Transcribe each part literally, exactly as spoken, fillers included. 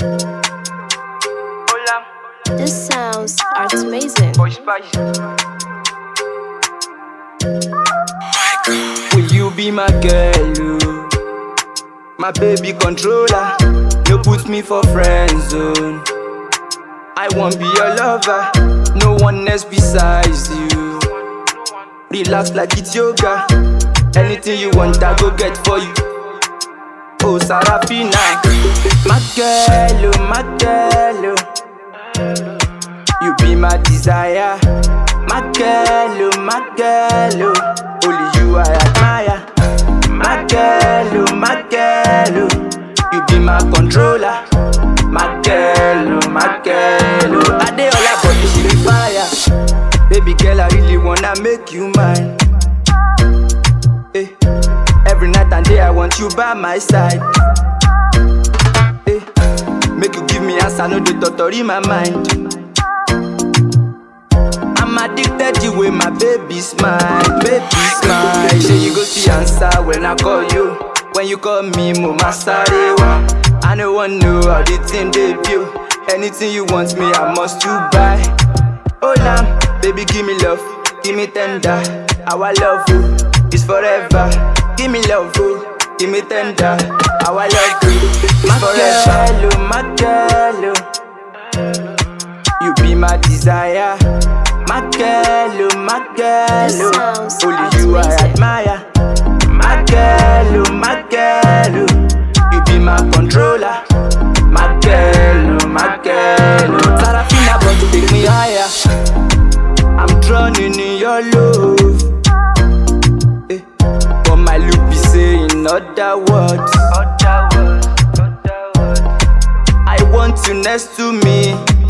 This sounds are amazing. Will you be my girl, oh? My baby controller? No put me for friend zone. I won't be your lover, no one else besides you. Relax like it's yoga. Anything you want, I go get for you. Oh, Sarafina, my girl, oh, my girl, oh. You be my desire. My girl, oh, my girl, oh. Only you I admire. My girl, oh, my girl, oh. You be my controller. My girl, oh, my girl, oh. I dey all about you, she be fire. Baby girl, I really wanna make you mine. Eh. Every night and day I want you by my side. Eh. Make you give me answer, no dey torture in my mind. I'm addicted the way my baby smile, baby smile. Say you go see answer when I call you. When you call me, Mama Sarewa. I no one know how the thing debut. Anything you want me, I must to buy. Oh lamb, baby give me love, give me tender. Our love you is forever. Give me love, oh, give me tender. Our love you is forever. My girl, oh, you be my desire. My girl, oh, my girl, oh, only you I admire. My girl, oh, my girl, oh, you be my controller. My girl, oh, my girl, oh, Sarafina, but to take me higher. I'm drowning in your love. Eh, but my look be saying other words. I want you next to me.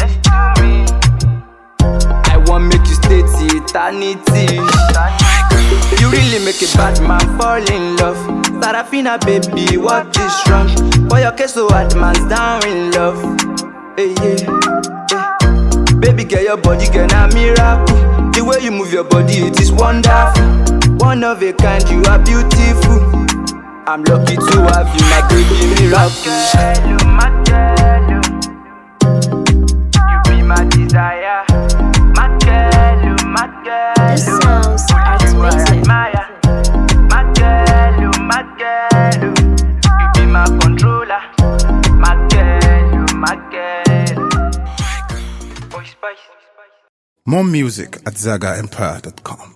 I want make you stay till eternity. You really make a bad man fall in love. Sarafina, baby, what is wrong? For your case, so hard man's down in love. Hey, yeah, hey. Baby, girl, your body girl, a miracle. The way you move your body, it is wonderful. One of a kind, you are beautiful. I'm lucky to have you, my baby miracle. My girl, you be my desire. My girl, my girl, This sounds are amazing. my girl, my girl, you be my controller. My girl, my girl. More music at zaga empire dot com.